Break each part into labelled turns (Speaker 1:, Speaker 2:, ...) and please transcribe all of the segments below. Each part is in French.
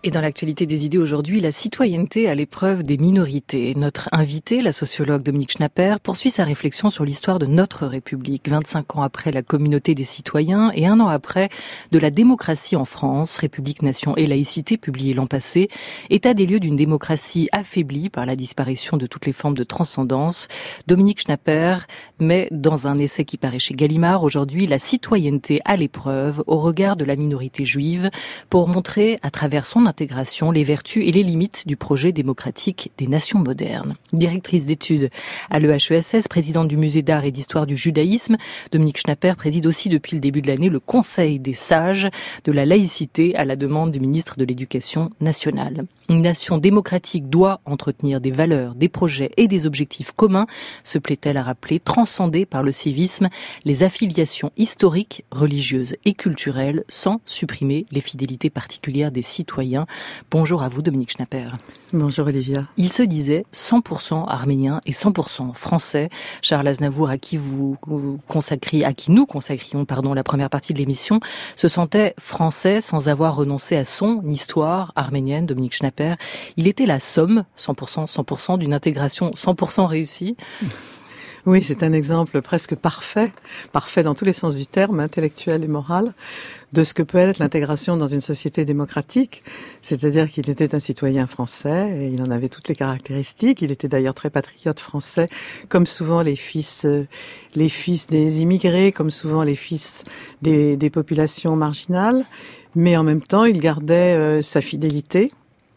Speaker 1: Et dans l'actualité des idées aujourd'hui, la citoyenneté à l'épreuve des minorités. Notre invité, la sociologue Dominique Schnapper, poursuit sa réflexion sur l'histoire de notre République. 25 ans après la communauté des citoyens et 1 an après de la démocratie en France, République, Nation et laïcité, publié l'an passé, état des lieux d'une démocratie affaiblie par la disparition de toutes les formes de transcendance. Dominique Schnapper met dans un essai qui paraît chez Gallimard aujourd'hui la citoyenneté à l'épreuve au regard de la minorité juive pour montrer à travers son intégration, les vertus et les limites du projet démocratique des nations modernes. Directrice d'études à l'EHESS, présidente du musée d'art et d'histoire du judaïsme, Dominique Schnapper préside aussi depuis le début de l'année le Conseil des sages de la laïcité à la demande du ministre de l'Éducation nationale. Une nation démocratique doit entretenir des valeurs, des projets et des objectifs communs, se plaît-elle à rappeler, transcendés par le civisme, les affiliations historiques, religieuses et culturelles, sans supprimer les fidélités particulières des citoyens. Bonjour à vous, Dominique Schnapper.
Speaker 2: Bonjour Olivia.
Speaker 1: Il se disait 100% arménien et 100% français. Charles Aznavour, à qui nous consacrions, la première partie de l'émission, se sentait français sans avoir renoncé à son histoire arménienne. Dominique Schnapper, il était la somme 100% d'une intégration 100% réussie.
Speaker 2: Oui, c'est un exemple presque parfait dans tous les sens du terme, intellectuel et moral, de ce que peut être l'intégration dans une société démocratique. C'est-à-dire qu'il était un citoyen français et il en avait toutes les caractéristiques. Il était d'ailleurs très patriote français, comme souvent les fils des immigrés, comme souvent les fils des populations marginales. Mais en même temps, il gardait sa fidélité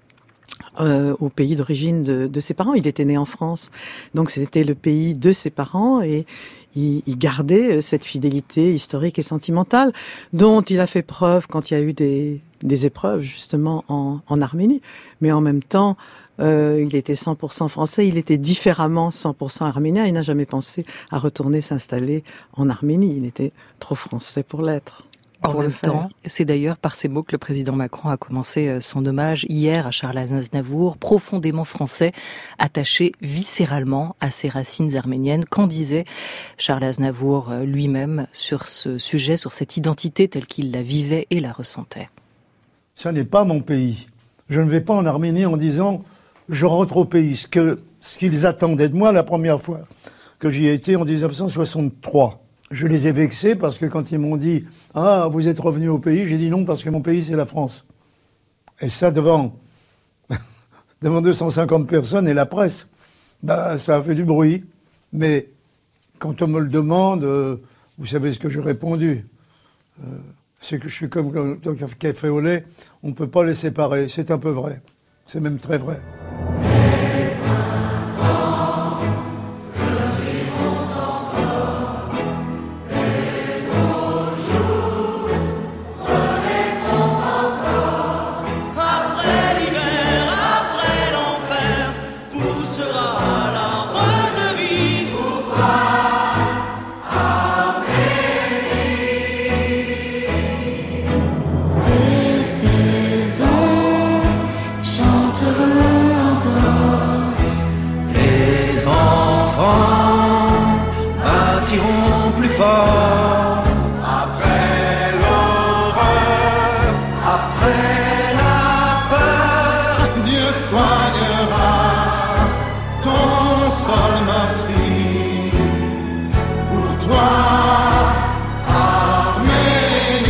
Speaker 2: au pays d'origine de ses parents. Il était né en France, donc c'était le pays de ses parents et il gardait cette fidélité historique et sentimentale dont il a fait preuve quand il y a eu des épreuves justement en Arménie. Mais en même temps, il était 100% français, il était différemment 100% arménien. Il n'a jamais pensé à retourner s'installer en Arménie. Il était trop français pour l'être.
Speaker 1: En même temps, c'est d'ailleurs par ces mots que le président Macron a commencé son hommage hier à Charles Aznavour, profondément français, attaché viscéralement à ses racines arméniennes. Qu'en disait Charles Aznavour lui-même sur ce sujet, sur cette identité telle qu'il la vivait et la ressentait?
Speaker 3: Ça n'est pas mon pays. Je ne vais pas en Arménie en disant « je rentre au pays ». Ce qu'ils attendaient de moi la première fois que j'y ai été en 1963. Je les ai vexés parce que quand ils m'ont dit « Ah, vous êtes revenu au pays », j'ai dit non parce que mon pays c'est la France. Et ça devant 250 personnes et la presse, ça a fait du bruit. Mais quand on me le demande, vous savez ce que j'ai répondu. C'est que je suis comme un café au lait, on ne peut pas les séparer. C'est un peu vrai. C'est même très vrai.
Speaker 4: Après l'horreur, après la peur, Dieu soignera ton sol meurtri. Pour toi, Arménie.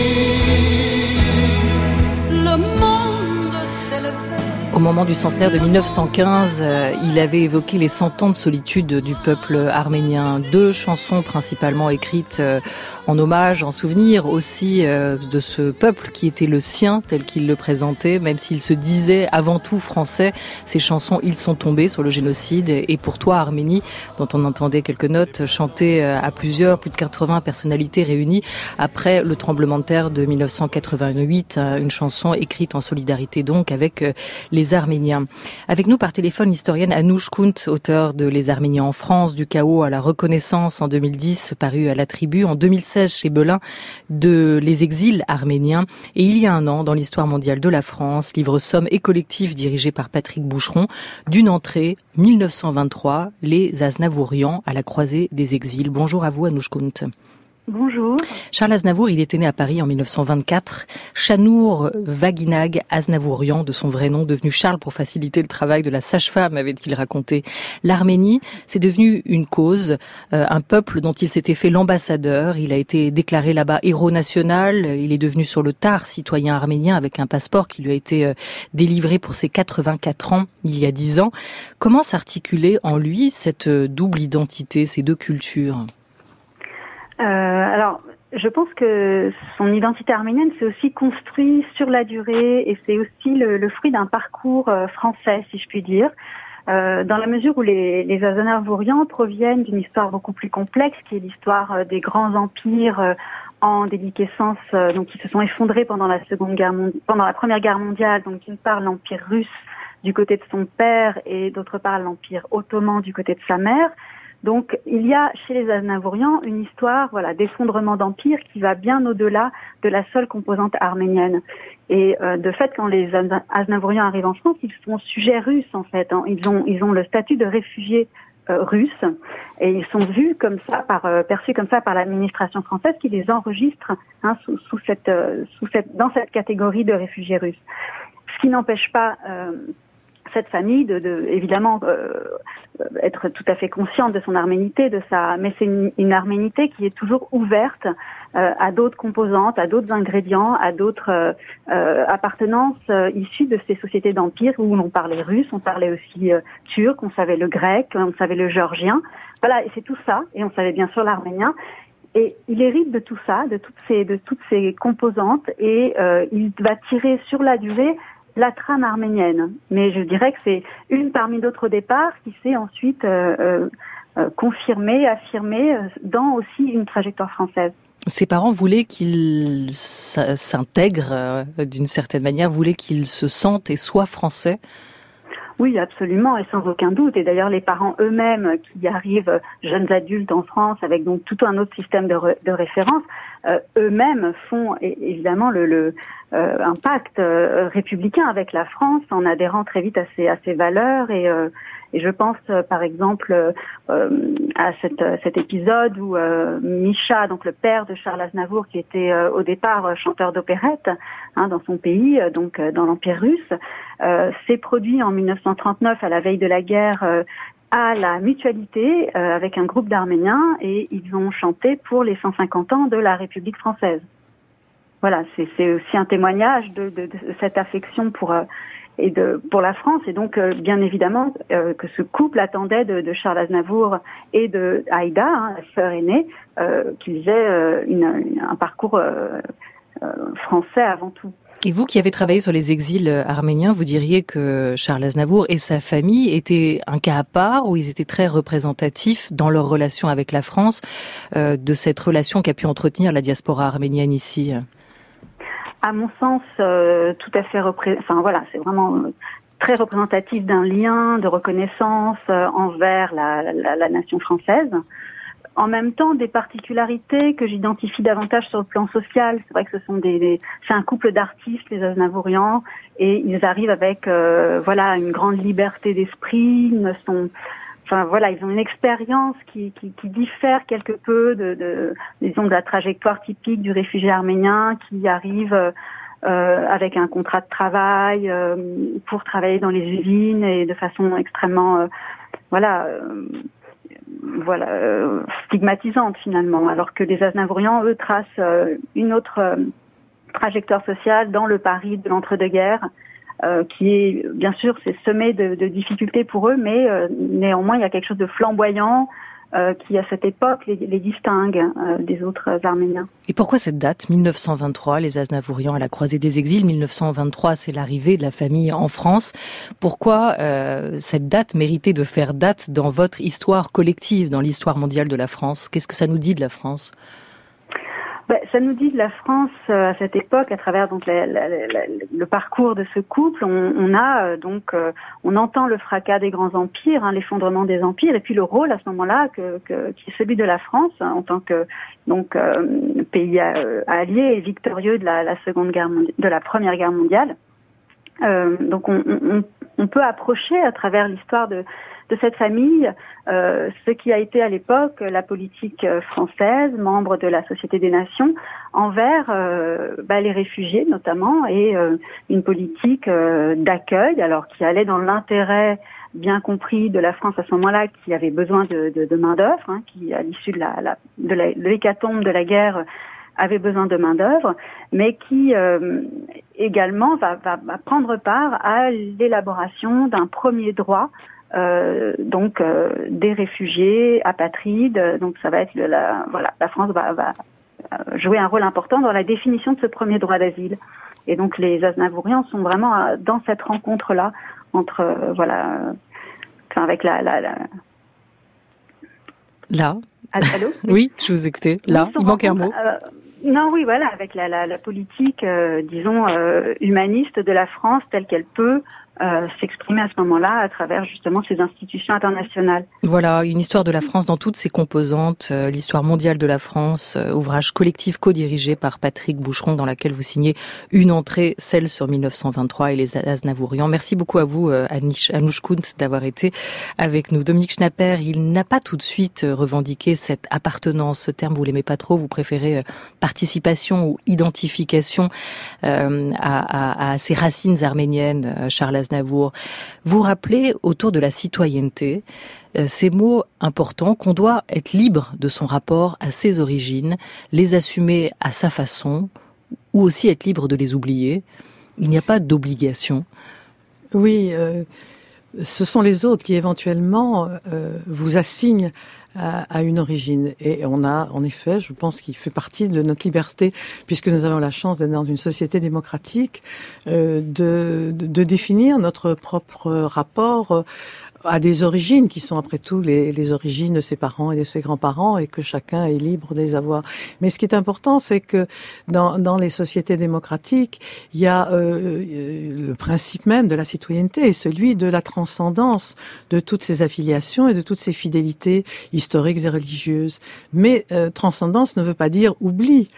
Speaker 1: Le monde s'est levé. Au moment du centenaire de 1915, il avait évoqué les 100 ans de solitude du peuple arménien. 2 chansons principalement écrites en hommage, en souvenir aussi de ce peuple qui était le sien tel qu'il le présentait, même s'il se disait avant tout français. Ces chansons, Ils sont tombés sur le génocide et Pour toi Arménie, dont on entendait quelques notes chantées à plus de 80 personnalités réunies après le tremblement de terre de 1988, une chanson écrite en solidarité donc avec les Arméniens. Avec nous par téléphone l'historienne Anouche Kunt, auteure de Les Arméniens en France, du chaos à la reconnaissance en 2010, paru à la Tribu, en 2016 chez Belin, de Les exils arméniens, et il y a 1 an dans l'histoire mondiale de la France, livre somme et collectif dirigé par Patrick Boucheron, d'une entrée 1923, Les Aznavourians à la croisée des exils. Bonjour à vous Anouche Kunt.
Speaker 5: Bonjour.
Speaker 1: Charles Aznavour, il était né à Paris en 1924. Chanour Vaguinag Aznavourian, de son vrai nom, devenu Charles pour faciliter le travail de la sage-femme, avait-il raconté. L'Arménie, c'est devenu une cause, un peuple dont il s'était fait l'ambassadeur. Il a été déclaré là-bas héros national. Il est devenu sur le tard citoyen arménien avec un passeport qui lui a été délivré pour ses 84 ans, il y a 10 ans. Comment s'articuler en lui cette double identité, ces deux cultures ?
Speaker 5: Alors, je pense que son identité arménienne s'est aussi construite sur la durée et c'est aussi le fruit d'un parcours français, si je puis dire, dans la mesure où les Aznavourians proviennent d'une histoire beaucoup plus complexe, qui est l'histoire des grands empires en déliquescence, donc qui se sont effondrés pendant la Première Guerre mondiale. Donc, d'une part, l'empire russe du côté de son père et d'autre part, l'empire ottoman du côté de sa mère. Donc, il y a chez les Aznavourians une histoire, d'effondrement d'empire qui va bien au-delà de la seule composante arménienne. Et de fait, quand les Aznavourians arrivent en France, ils sont sujets russes en fait. Ils ont le statut de réfugiés russes et ils sont vus comme ça, perçus comme ça par l'administration française qui les enregistre dans cette catégorie de réfugiés russes. Ce qui n'empêche pas cette famille de évidemment être tout à fait consciente de son arménité, mais c'est une arménité qui est toujours ouverte à d'autres composantes, à d'autres ingrédients, à d'autres appartenances issues de ces sociétés d'empire où l'on parlait russe, on parlait aussi turc, on savait le grec, on savait le géorgien. Voilà, et c'est tout ça, et on savait bien sûr l'arménien. Et il hérite de tout ça, de toutes ces composantes, et il va tirer sur la durée la trame arménienne. Mais je dirais que c'est une parmi d'autres au départ qui s'est ensuite confirmée, affirmée dans aussi une trajectoire française.
Speaker 1: Ses parents voulaient qu'il s'intègre d'une certaine manière, voulaient qu'il se sente et soit français.
Speaker 5: Oui, absolument, et sans aucun doute. Et d'ailleurs, les parents eux-mêmes qui arrivent jeunes adultes en France avec donc tout un autre système de référence, eux-mêmes font évidemment un pacte républicain avec la France en adhérant très vite à ces valeurs. Et je pense par exemple à cet épisode où Misha, donc le père de Charles Aznavour, qui était au départ chanteur d'opérette dans son pays, donc dans l'Empire russe, s'est produit en 1939 à la veille de la guerre à la Mutualité avec un groupe d'Arméniens et ils ont chanté pour les 150 ans de la République française. Voilà, c'est aussi un témoignage de cette affection pour la France et donc bien évidemment que ce couple attendait de Charles Aznavour et de Aïda, la sœur aînée, qu'ils aient un parcours français avant tout.
Speaker 1: Et vous qui avez travaillé sur les exils arméniens, vous diriez que Charles Aznavour et sa famille étaient un cas à part, où ils étaient très représentatifs dans leur relation avec la France, de cette relation qu'a pu entretenir la diaspora arménienne ici?
Speaker 5: À mon sens, tout à fait c'est vraiment très représentatif d'un lien de reconnaissance envers la nation française. En même temps, des particularités que j'identifie davantage sur le plan social. C'est vrai que c'est un couple d'artistes, les Aznavourians, et ils arrivent avec une grande liberté d'esprit. Ils ont une expérience qui diffère quelque peu de la trajectoire typique du réfugié arménien qui arrive avec un contrat de travail pour travailler dans les usines et de façon extrêmement stigmatisante finalement, alors que les Aznavourians, eux, tracent une autre trajectoire sociale dans le Paris de l'entre-deux-guerres, qui est, bien sûr, c'est semé de difficultés pour eux, mais néanmoins, il y a quelque chose de flamboyant qui, à cette époque, les distingue des autres Arméniens.
Speaker 1: Et pourquoi cette date, 1923, les Aznavourians à la croisée des exils? 1923, c'est l'arrivée de la famille en France. Pourquoi cette date méritait de faire date dans votre histoire collective, dans l'histoire mondiale de la France? Qu'est-ce que ça nous dit de la France?
Speaker 5: Ça nous dit de la France à cette époque, à travers donc le parcours de ce couple, on entend le fracas des grands empires, l'effondrement des empires, et puis le rôle à ce moment-là qui est celui de la France en tant que pays allié et victorieux de la Première Guerre mondiale. Donc on peut approcher à travers l'histoire de cette famille ce qui a été à l'époque la politique française, membre de la Société des Nations, envers les réfugiés notamment, et une politique d'accueil, alors qui allait dans l'intérêt bien compris de la France à ce moment-là, qui avait besoin de main-d'œuvre, qui à l'issue de l'hécatombe de la guerre avait besoin de main-d'œuvre, mais qui également va prendre part à l'élaboration d'un premier droit, des réfugiés apatrides. Donc ça va être la France va jouer un rôle important dans la définition de ce premier droit d'asile. Et donc les Aznavourians sont vraiment dans cette rencontre-là entre avec
Speaker 1: Là.
Speaker 5: Allô?
Speaker 1: Oui, je vous écoutais. Là, il manquait un mot.
Speaker 5: Avec la politique, humaniste de la France telle qu'elle peut s'exprimer à ce moment-là à travers justement ces institutions internationales.
Speaker 1: Voilà, une histoire de la France dans toutes ses composantes, l'histoire mondiale de la France, ouvrage collectif co-dirigé par Patrick Boucheron, dans laquelle vous signez une entrée, celle sur 1923 et les Aznavourians. Merci beaucoup à vous, Anouche Kuntz, d'avoir été avec nous. Dominique Schnapper, il n'a pas tout de suite revendiqué cette appartenance. Ce terme, vous l'aimez pas trop, vous préférez participation ou identification à ses racines arméniennes, Charles Aznavour. Vous rappelez autour de la citoyenneté ces mots importants, qu'on doit être libre de son rapport à ses origines, les assumer à sa façon, ou aussi être libre de les oublier. Il n'y a pas d'obligation.
Speaker 2: Oui, ce sont les autres qui éventuellement vous assignent à une origine. Et on a, en effet, je pense qu'il fait partie de notre liberté, puisque nous avons la chance d'être dans une société démocratique, de définir notre propre rapport à des origines qui sont après tout les origines de ses parents et de ses grands-parents, et que chacun est libre de les avoir. Mais ce qui est important, c'est que dans les sociétés démocratiques, il y a le principe même de la citoyenneté, et celui de la transcendance de toutes ces affiliations et de toutes ces fidélités historiques et religieuses. Mais transcendance ne veut pas dire oubli.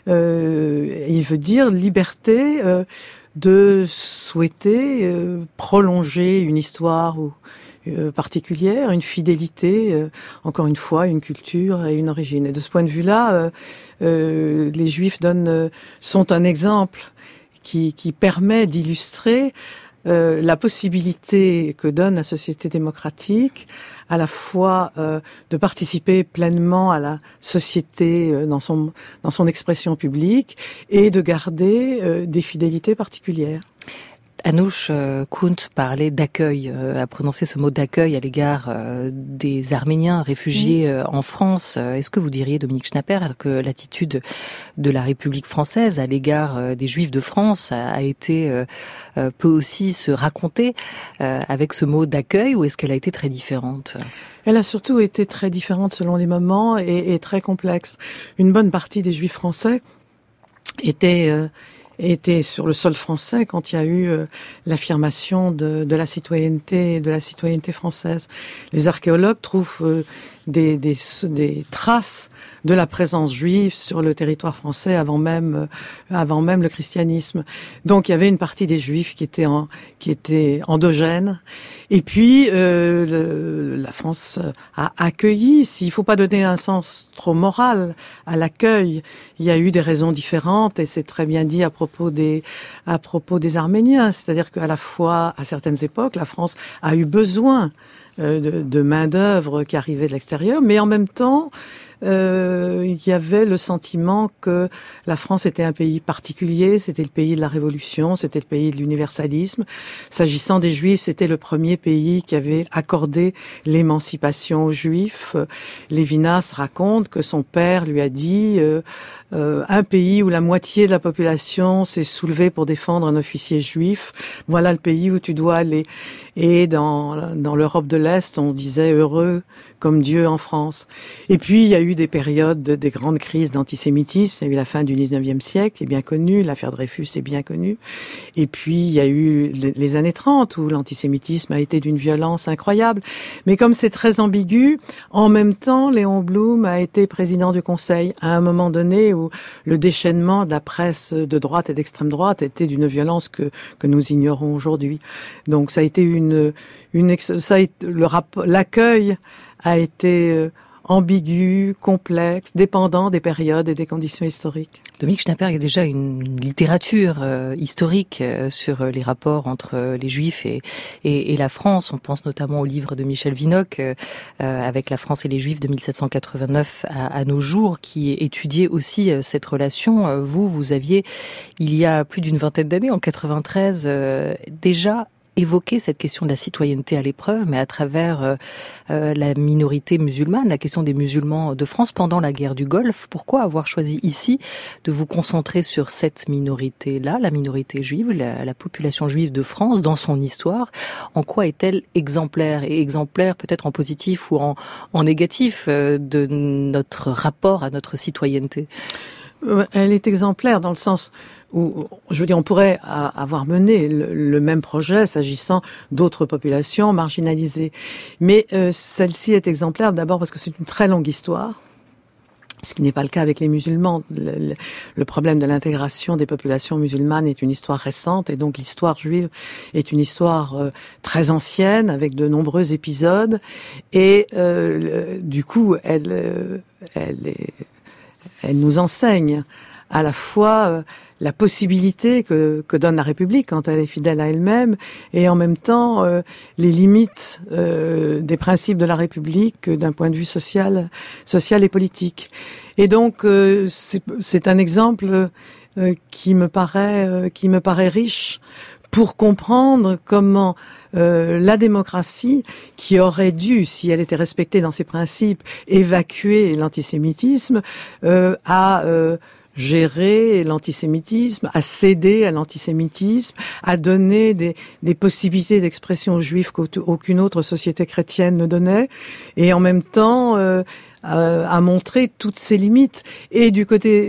Speaker 2: Il veut dire liberté de souhaiter prolonger une histoire ou particulière, une fidélité, encore une fois, une culture et une origine. Et de ce point de vue-là, les Juifs sont un exemple qui permet d'illustrer la possibilité que donne la société démocratique à la fois de participer pleinement à la société dans son expression publique et de garder des fidélités particulières.
Speaker 1: Anouche Kuntz parlait d'accueil, a prononcé ce mot d'accueil à l'égard des Arméniens réfugiés en France. Est-ce que vous diriez, Dominique Schnapper, que l'attitude de la République française à l'égard des Juifs de France peut aussi se raconter avec ce mot d'accueil, ou est-ce qu'elle a été très différente ?
Speaker 2: Elle a surtout été très différente selon les moments et très complexe. Une bonne partie des Juifs français était sur le sol français quand il y a eu l'affirmation de la citoyenneté française. Les archéologues trouvent des traces de la présence juive sur le territoire français avant même le christianisme. Donc il y avait une partie des Juifs qui était endogène. Et puis la France a accueilli. S'il faut pas donner un sens trop moral à l'accueil, il y a eu des raisons différentes, et c'est très bien dit à propos des Arméniens. C'est-à-dire qu'à la fois, à certaines époques, la France a eu besoin de main-d'œuvre qui arrivait de l'extérieur, mais en même temps, il y avait le sentiment que la France était un pays particulier, c'était le pays de la Révolution, c'était le pays de l'universalisme. S'agissant des Juifs, c'était le premier pays qui avait accordé l'émancipation aux Juifs. Lévinas raconte que son père lui a dit un pays où la moitié de la population s'est soulevée pour défendre un officier juif, voilà le pays où tu dois aller. Et dans l'Europe de l'Est, on disait heureux comme Dieu en France. Et puis il y a eu eu des périodes, des grandes crises d'antisémitisme. Il y a eu la fin du 19e siècle, c'est bien connu, l'affaire Dreyfus est bien connue. Et puis, il y a eu les années 30 où l'antisémitisme a été d'une violence incroyable. Mais comme c'est très ambigu, en même temps, Léon Blum a été président du Conseil à un moment donné où le déchaînement de la presse de droite et d'extrême droite était d'une violence que nous ignorons aujourd'hui. Donc, ça a été l'accueil a été ambigu, complexe, dépendant des périodes et des conditions historiques.
Speaker 1: Dominique Schnapper, il y a déjà une littérature historique sur les rapports entre les Juifs et la France. On pense notamment au livre de Michel Vinocq, avec la France et les Juifs de 1789 à nos jours, qui étudiait aussi cette relation. Vous aviez, il y a plus d'une vingtaine d'années, en 93, déjà évoquer cette question de la citoyenneté à l'épreuve, mais à travers la minorité musulmane, la question des musulmans de France pendant la guerre du Golfe. Pourquoi avoir choisi ici de vous concentrer sur cette minorité-là, la minorité juive, la population juive de France, dans son histoire? En quoi est-elle exemplaire? Et exemplaire peut-être en positif ou en négatif de notre rapport à notre citoyenneté?
Speaker 2: Elle est exemplaire dans le sens où, je veux dire, on pourrait avoir mené le même projet s'agissant d'autres populations marginalisées. Mais celle-ci est exemplaire d'abord parce que c'est une très longue histoire, ce qui n'est pas le cas avec les musulmans. Le problème de l'intégration des populations musulmanes est une histoire récente, et donc l'histoire juive est une histoire très ancienne, avec de nombreux épisodes. Et du coup, elle nous enseigne à la fois la possibilité que donne la République quand elle est fidèle à elle-même, et en même temps les limites des principes de la République d'un point de vue social et politique. Et donc c'est un exemple qui me paraît riche pour comprendre comment la démocratie, qui aurait dû, si elle était respectée dans ses principes, évacuer l'antisémitisme, a gérer l'antisémitisme, à céder à l'antisémitisme, à donner des possibilités d'expression aux Juifs qu'aucune autre société chrétienne ne donnait, et en même temps à montrer toutes ses limites. Et du côté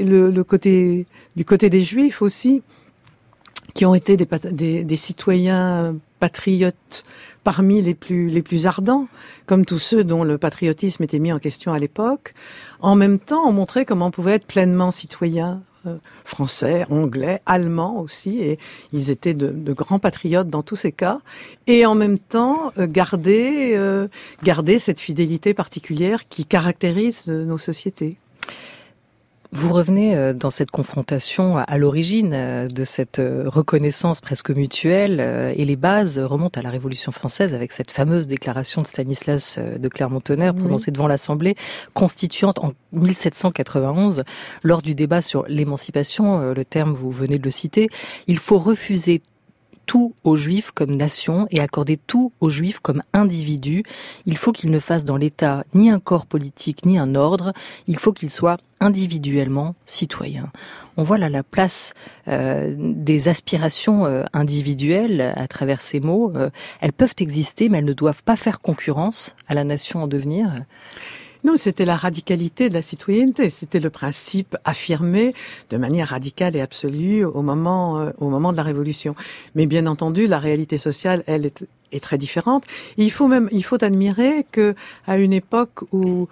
Speaker 2: des Juifs aussi, qui ont été des citoyens patriotes parmi les plus ardents, comme tous ceux dont le patriotisme était mis en question à l'époque. En même temps, on montrait comment on pouvait être pleinement citoyen, français, anglais, allemand aussi, et ils étaient de grands patriotes dans tous ces cas, et en même temps garder cette fidélité particulière qui caractérise nos sociétés.
Speaker 1: Vous revenez dans cette confrontation à l'origine de cette reconnaissance presque mutuelle, et les bases remontent à la Révolution française avec cette fameuse déclaration de Stanislas de Clermont-Tonnerre prononcée devant l'Assemblée constituante en 1791 lors du débat sur l'émancipation, le terme vous venez de le citer. Il faut refuser tout aux Juifs comme nation et accorder tout aux Juifs comme individus. Il faut qu'ils ne fassent dans l'État ni un corps politique ni un ordre. Il faut qu'ils soient individuellement citoyens. On voit là la place des aspirations individuelles à travers ces mots. Elles peuvent exister, mais elles ne doivent pas faire concurrence à la nation en devenir.
Speaker 2: Non, c'était la radicalité de la citoyenneté. C'était le principe affirmé de manière radicale et absolue au moment de la Révolution. Mais bien entendu, la réalité sociale, elle, est très différente. Il faut admirer que à une époque où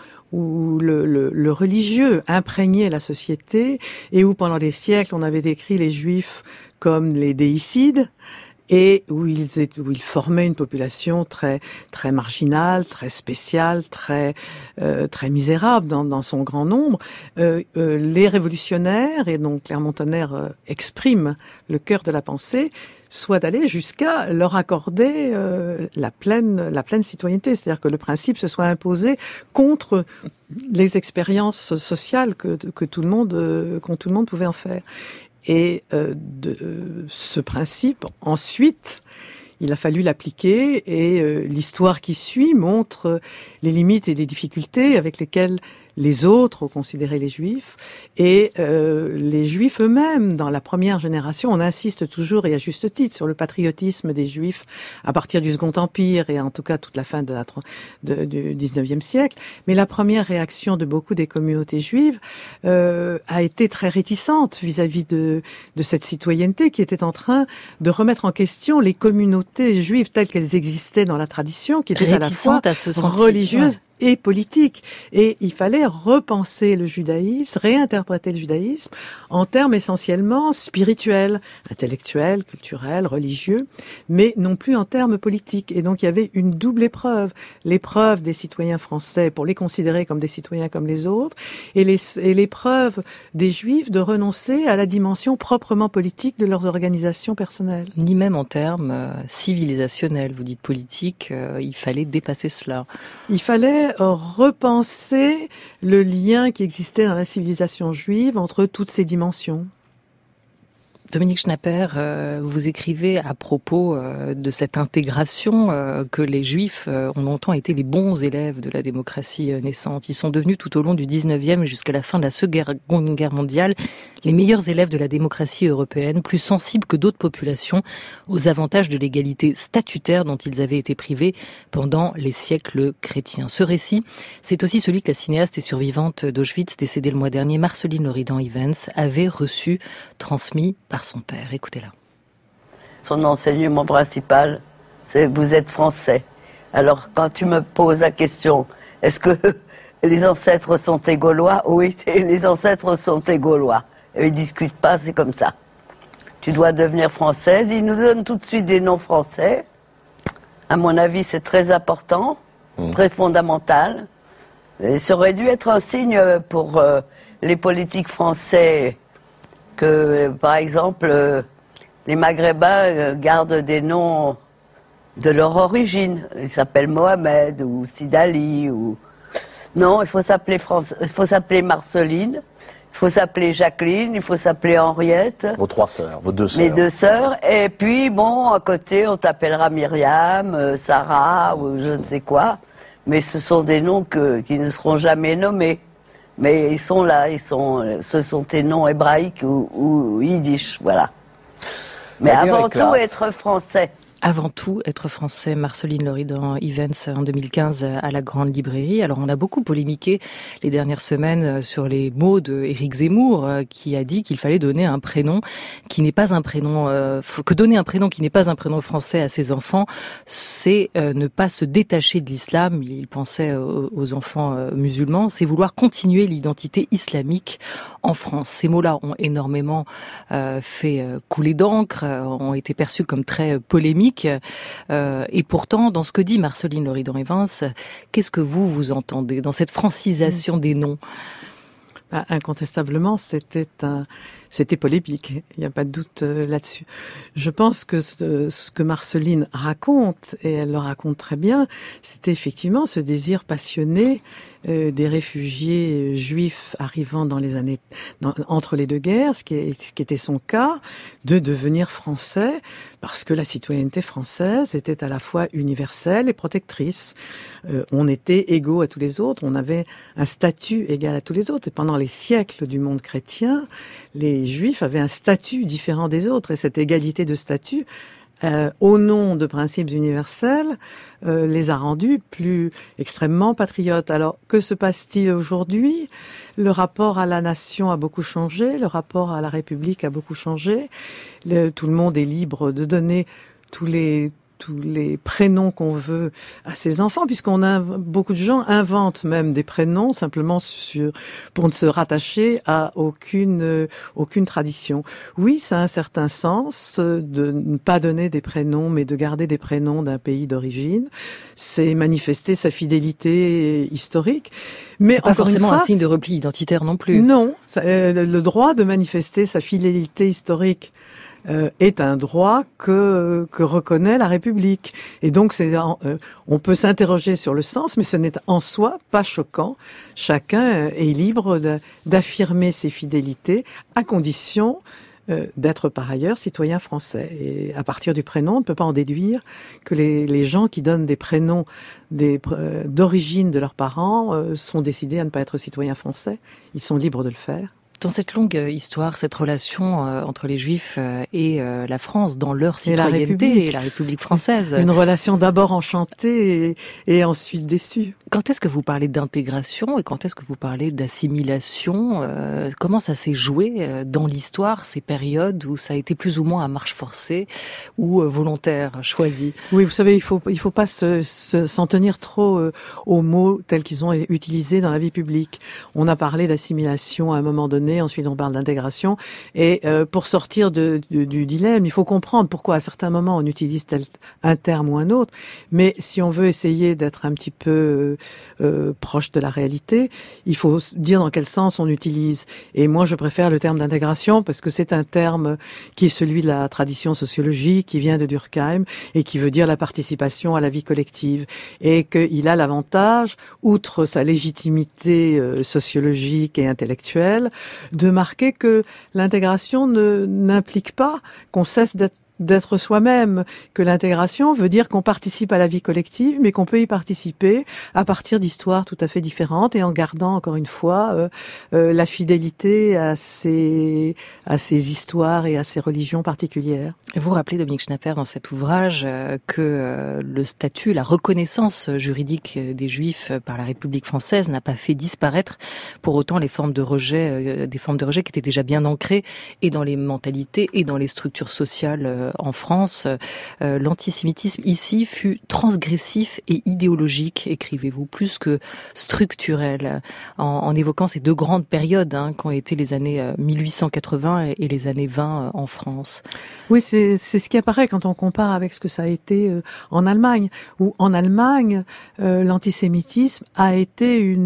Speaker 2: le religieux imprégnait la société et où pendant des siècles on avait décrit les Juifs comme les déicides, et où ils formaient une population très très marginale, très spéciale, très misérable dans son grand nombre. Les révolutionnaires, et donc Clermont-Tonnerre exprime le cœur de la pensée, soit d'aller jusqu'à leur accorder la pleine citoyenneté, c'est-à-dire que le principe se soit imposé contre les expériences sociales que tout le monde pouvait en faire. Et de ce principe, ensuite, il a fallu l'appliquer, et l'histoire qui suit montre les limites et les difficultés avec lesquelles les autres, considérer les Juifs, et les Juifs eux-mêmes, dans la première génération, on insiste toujours, et à juste titre, sur le patriotisme des Juifs à partir du Second Empire, et en tout cas toute la fin du 19e siècle. Mais la première réaction de beaucoup des communautés juives a été très réticente vis-à-vis de cette citoyenneté qui était en train de remettre en question les communautés juives telles qu'elles existaient dans la tradition, qui étaient à la fois religieuses et politique. Et il fallait repenser le judaïsme, réinterpréter le judaïsme en termes essentiellement spirituels, intellectuels, culturels, religieux, mais non plus en termes politiques. Et donc il y avait une double épreuve. L'épreuve des citoyens français pour les considérer comme des citoyens comme les autres, et l'épreuve des Juifs de renoncer à la dimension proprement politique de leurs organisations personnelles.
Speaker 1: Ni même en termes civilisationnels, vous dites politique, il fallait dépasser cela.
Speaker 2: Il fallait repenser le lien qui existait dans la civilisation juive entre toutes ces dimensions.
Speaker 1: Dominique Schnapper, vous écrivez à propos de cette intégration que les Juifs ont longtemps été les bons élèves de la démocratie naissante. Ils sont devenus tout au long du 19e jusqu'à la fin de la Seconde Guerre mondiale les meilleurs élèves de la démocratie européenne, plus sensibles que d'autres populations aux avantages de l'égalité statutaire dont ils avaient été privés pendant les siècles chrétiens. Ce récit, c'est aussi celui que la cinéaste et survivante d'Auschwitz, décédée le mois dernier, Marceline Loridan-Ivens, avait reçu, transmis par son père. Écoutez-la.
Speaker 6: Son enseignement principal, c'est « vous êtes français ». Alors, quand tu me poses la question, est-ce que les ancêtres sont tes Gaulois ? Oui, les ancêtres sont tes Gaulois. Et ils ne discutent pas, c'est comme ça. Tu dois devenir française. Ils nous donnent tout de suite des noms français. À mon avis, c'est très important, très fondamental. Et ça aurait dû être un signe pour les politiques français que, par exemple, les Maghrébins gardent des noms de leur origine. Ils s'appellent Mohamed ou Sidali ou... Non, il faut s'appeler Marceline, il faut s'appeler Jacqueline, il faut s'appeler Henriette.
Speaker 7: Vos 3 sœurs, vos 2 sœurs.
Speaker 6: Mes 2 sœurs. Et puis, bon, à côté, on t'appellera Myriam, Sarah ou je ne sais quoi. Mais ce sont des noms qui ne seront jamais nommés. Mais ils sont là, ce sont tes noms hébraïques ou yiddish, voilà. Mais avant tout, être français.
Speaker 1: Avant tout, être français, Marceline Loridan-Ivens en 2015 à la Grande Librairie. Alors, on a beaucoup polémiqué les dernières semaines sur les mots d'Éric Zemmour, qui a dit qu'il fallait donner un prénom qui n'est pas un prénom, que donner un prénom qui n'est pas un prénom français à ses enfants, c'est ne pas se détacher de l'islam. Il pensait aux enfants musulmans, c'est vouloir continuer l'identité islamique en France. Ces mots-là ont énormément fait couler d'encre, ont été perçus comme très polémiques. Et pourtant, dans ce que dit Marceline Loridan-Ivens, qu'est-ce que vous entendez dans cette francisation des noms ?
Speaker 2: Incontestablement, c'était polémique. Il n'y a pas de doute là-dessus. Je pense que ce que Marceline raconte, et elle le raconte très bien, c'était effectivement ce désir passionné des réfugiés juifs arrivant dans les années entre les deux guerres, ce qui était son cas, de devenir français, parce que la citoyenneté française était à la fois universelle et protectrice. On était égaux à tous les autres, on avait un statut égal à tous les autres. Et pendant les siècles du monde chrétien, les Juifs avaient un statut différent des autres. Et cette égalité de statut, au nom de principes universels, les a rendus plus extrêmement patriotes. Alors, que se passe-t-il aujourd'hui ? Le rapport à la nation a beaucoup changé, le rapport à la République a beaucoup changé. Tout le monde est libre de donner tous les prénoms qu'on veut à ses enfants, beaucoup de gens inventent même des prénoms simplement pour ne se rattacher à aucune tradition. Oui, ça a un certain sens de ne pas donner des prénoms, mais de garder des prénoms d'un pays d'origine. C'est manifester sa fidélité historique. Mais
Speaker 1: c'est pas forcément un signe de repli identitaire non plus.
Speaker 2: Non, le droit de manifester sa fidélité historique est un droit que reconnaît la République. Et donc, on peut s'interroger sur le sens, mais ce n'est en soi pas choquant. Chacun est libre d'affirmer ses fidélités, à condition d'être par ailleurs citoyen français. Et à partir du prénom, on ne peut pas en déduire que les gens qui donnent des prénoms d'origine de leurs parents sont décidés à ne pas être citoyens français. Ils sont libres de le faire.
Speaker 1: Dans cette longue histoire, cette relation entre les Juifs et la France, dans leur citoyenneté et la République française.
Speaker 2: Une relation d'abord enchantée et ensuite déçue.
Speaker 1: Quand est-ce que vous parlez d'intégration et quand est-ce que vous parlez d'assimilation ? Comment ça s'est joué dans l'histoire, ces périodes où ça a été plus ou moins à marche forcée ou volontaire, choisi ?
Speaker 2: Oui, vous savez, il faut pas s'en tenir trop aux mots tels qu'ils ont utilisés dans la vie publique. On a parlé d'assimilation à un moment donné, ensuite on parle d'intégration. Et pour sortir du dilemme, il faut comprendre pourquoi à certains moments on utilise un terme ou un autre. Mais si on veut essayer d'être un petit peu proche de la réalité, il faut dire dans quel sens on utilise. Et moi, je préfère le terme d'intégration parce que c'est un terme qui est celui de la tradition sociologique, qui vient de Durkheim et qui veut dire la participation à la vie collective. Et qu'il a l'avantage, outre sa légitimité sociologique et intellectuelle, de marquer que l'intégration n'implique pas qu'on cesse d'être soi-même, que l'intégration veut dire qu'on participe à la vie collective, mais qu'on peut y participer à partir d'histoires tout à fait différentes et en gardant encore une fois la fidélité à ces histoires et à ces religions particulières.
Speaker 1: Vous rappelez, Dominique Schnapper, dans cet ouvrage, que le statut, la reconnaissance juridique des Juifs par la République française n'a pas fait disparaître pour autant les formes de rejet, des formes de rejet qui étaient déjà bien ancrées et dans les mentalités et dans les structures sociales en France. L'antisémitisme ici fut transgressif et idéologique, écrivez-vous, plus que structurel, en évoquant ces deux grandes périodes qui ont été les années 1880 et les années 20 en France.
Speaker 2: Oui, c'est ce qui apparaît quand on compare avec ce que ça a été en Allemagne, où en Allemagne, l'antisémitisme a été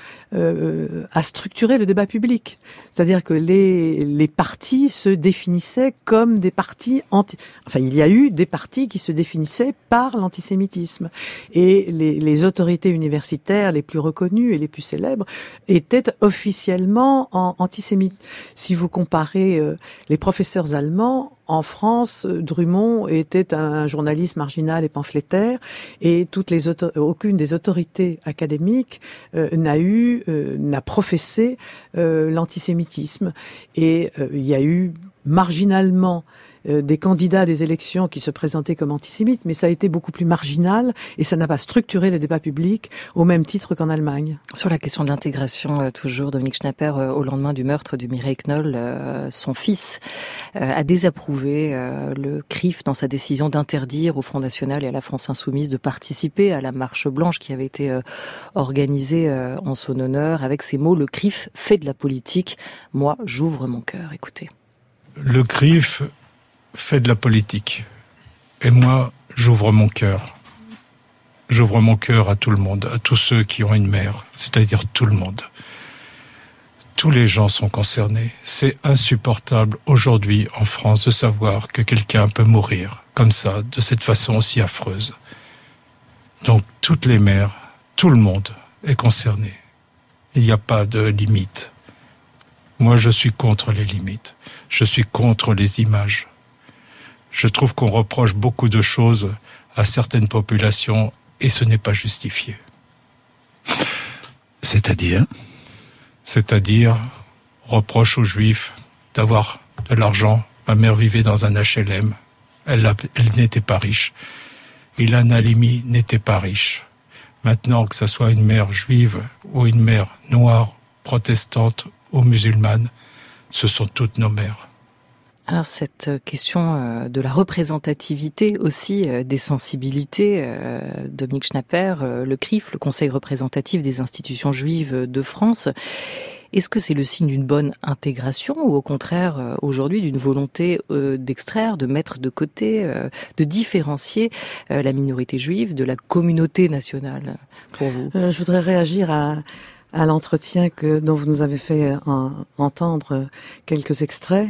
Speaker 2: a structuré le débat public. C'est-à-dire que les partis se définissaient comme des partis il y a eu des partis qui se définissaient par l'antisémitisme. Et les autorités universitaires les plus reconnues et les plus célèbres étaient officiellement antisémites. Si vous comparez les professeurs allemands, en France, Drummond était un journaliste marginal et pamphlétaire, et aucune des autorités académiques n'a professé l'antisémitisme. Et il y a eu marginalement des candidats à des élections qui se présentaient comme antisémites, mais ça a été beaucoup plus marginal et ça n'a pas structuré le débat public au même titre qu'en Allemagne.
Speaker 1: Sur la question de l'intégration, toujours, Dominique Schnapper, au lendemain du meurtre de Mireille Knoll, son fils a désapprouvé le CRIF dans sa décision d'interdire au Front National et à la France Insoumise de participer à la marche blanche qui avait été organisée en son honneur, avec ces mots: le CRIF fait de la politique, moi j'ouvre mon cœur. Écoutez.
Speaker 7: Le CRIF fait de la politique. Et moi, j'ouvre mon cœur. J'ouvre mon cœur à tout le monde, à tous ceux qui ont une mère, c'est-à-dire tout le monde. Tous les gens sont concernés. C'est insupportable aujourd'hui en France de savoir que quelqu'un peut mourir comme ça, de cette façon aussi affreuse. Donc toutes les mères, tout le monde est concerné. Il n'y a pas de limite. Moi, je suis contre les limites. Je suis contre les images. Je trouve qu'on reproche beaucoup de choses à certaines populations et ce n'est pas justifié.
Speaker 8: C'est-à-dire,
Speaker 7: reproche aux Juifs d'avoir de l'argent. Ma mère vivait dans un HLM. Elle n'était pas riche. Ilan Halimi n'était pas riche. Maintenant, que ce soit une mère juive ou une mère noire, protestante ou musulmane, ce sont toutes nos mères.
Speaker 1: Alors cette question de la représentativité aussi des sensibilités, Dominique Schnapper, le CRIF, le Conseil représentatif des institutions juives de France, est-ce que c'est le signe d'une bonne intégration ou au contraire aujourd'hui d'une volonté d'extraire, de mettre de côté, de différencier la minorité juive de la communauté nationale pour vous ?
Speaker 2: Je voudrais réagir à l'entretien dont vous nous avez fait entendre quelques extraits.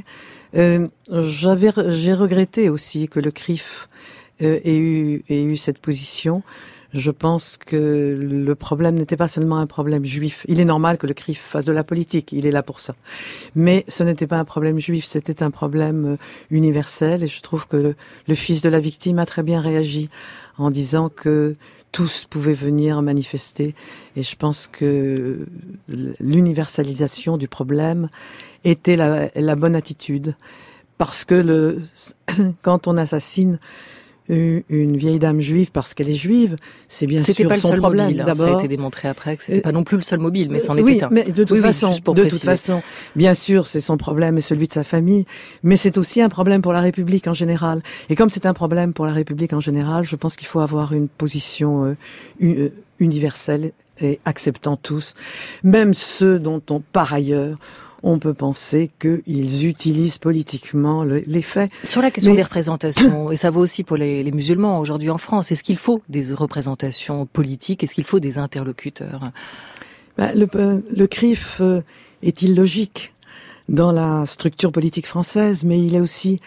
Speaker 2: J'ai regretté aussi que le CRIF ait eu cette position. Je pense que le problème n'était pas seulement un problème juif. Il est normal que le CRIF fasse de la politique, il est là pour ça. Mais ce n'était pas un problème juif, c'était un problème universel. Et je trouve que le fils de la victime a très bien réagi en disant que tous pouvaient venir manifester. Et je pense que l'universalisation du problème était la bonne attitude. Parce que quand on assassine une vieille dame juive parce qu'elle est juive, c'est bien sûr son problème.
Speaker 1: C'était pas le seul mobile,
Speaker 2: d'abord.
Speaker 1: Ça a été démontré après que c'était pas non plus le seul mobile, mais c'en était un.
Speaker 2: Oui, mais de toute façon, bien sûr, c'est son problème et celui de sa famille, mais c'est aussi un problème pour la République en général. Et comme c'est un problème pour la République en général, je pense qu'il faut avoir une position universelle et acceptant tous, même ceux dont par ailleurs on peut penser qu'ils utilisent politiquement les faits.
Speaker 1: Sur la question des représentations, et ça vaut aussi pour les musulmans aujourd'hui en France, est-ce qu'il faut des représentations politiques? Est-ce qu'il faut des interlocuteurs?
Speaker 2: Le CRIF est illogique dans la structure politique française, mais il est aussi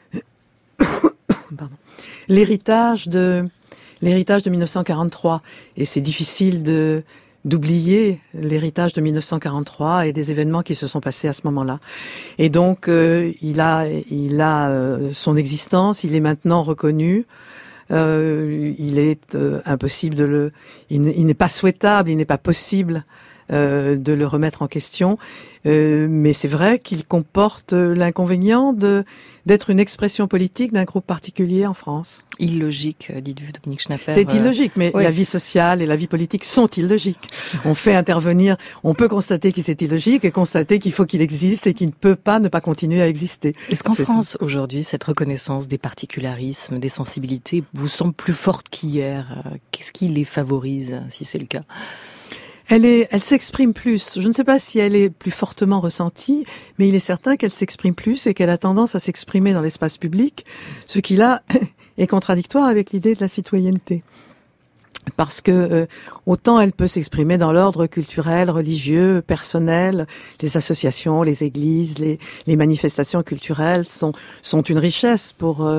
Speaker 2: l'héritage de 1943. Et c'est difficile d'oublier l'héritage de 1943 et des événements qui se sont passés à ce moment-là. Et donc, il a son existence, il est maintenant reconnu. Il est impossible il n'est pas souhaitable, il n'est pas possible de le remettre en question. Mais c'est vrai qu'il comporte l'inconvénient d'être une expression politique d'un groupe particulier en France.
Speaker 1: Illogique, dites-vous, Dominique Schnapper.
Speaker 2: C'est illogique, mais oui. La vie sociale et la vie politique sont illogiques. On peut constater qu'il est illogique et constater qu'il faut qu'il existe et qu'il ne peut pas ne pas continuer à exister.
Speaker 1: Est-ce qu'en France, aujourd'hui, cette reconnaissance des particularismes, des sensibilités, vous semble plus forte qu'hier? Qu'est-ce qui les favorise, si c'est le cas?
Speaker 2: Elle s'exprime plus. Je ne sais pas si elle est plus fortement ressentie, mais il est certain qu'elle s'exprime plus et qu'elle a tendance à s'exprimer dans l'espace public, ce qui là est contradictoire avec l'idée de la citoyenneté. Parce que autant elle peut s'exprimer dans l'ordre culturel, religieux, personnel, les associations, les églises, les manifestations culturelles sont une richesse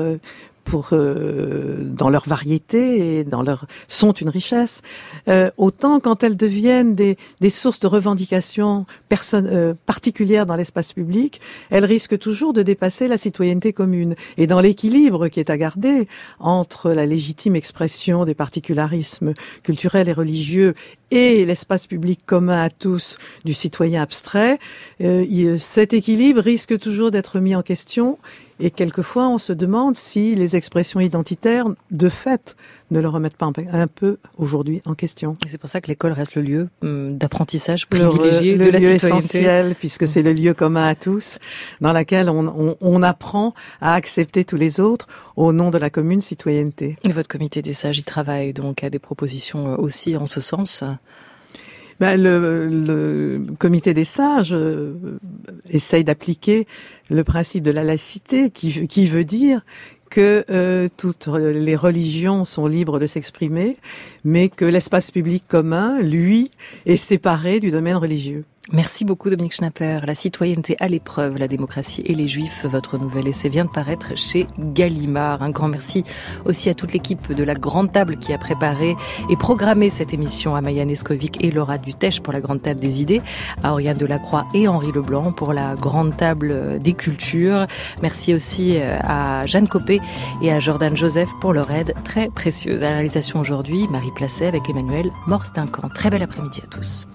Speaker 2: dans leur variété et sont une richesse. Autant quand elles deviennent des sources de revendications particulières dans l'espace public, elles risquent toujours de dépasser la citoyenneté commune. Et dans l'équilibre qui est à garder entre la légitime expression des particularismes culturels et religieux et l'espace public commun à tous du citoyen abstrait, cet équilibre risque toujours d'être mis en question. Et quelquefois, on se demande si les expressions identitaires, de fait, ne le remettent pas un peu aujourd'hui en question.
Speaker 1: Et c'est pour ça que l'école reste le lieu d'apprentissage privilégié de la citoyenneté. Le lieu
Speaker 2: essentiel, puisque c'est le lieu commun à tous, dans lequel on apprend à accepter tous les autres au nom de la commune citoyenneté.
Speaker 1: Et votre comité des sages y travaille donc à des propositions aussi en ce sens?
Speaker 2: Le comité des sages essaye d'appliquer le principe de la laïcité qui veut dire que toutes les religions sont libres de s'exprimer, mais que l'espace public commun, lui, est séparé du domaine religieux.
Speaker 1: Merci beaucoup Dominique Schnapper. La citoyenneté à l'épreuve, la démocratie et les juifs, votre nouvel essai vient de paraître chez Gallimard. Un grand merci aussi à toute l'équipe de la Grande Table qui a préparé et programmé cette émission, à Maya Neskovic et Laura Dutèche pour la Grande Table des idées, à Oriane Delacroix et Henri Leblanc pour la Grande Table des cultures. Merci aussi à Jeanne Copé et à Jordan Joseph pour leur aide très précieuse. À la réalisation aujourd'hui, Marie Placet avec Emmanuel Morstincan. Très bel après-midi à tous.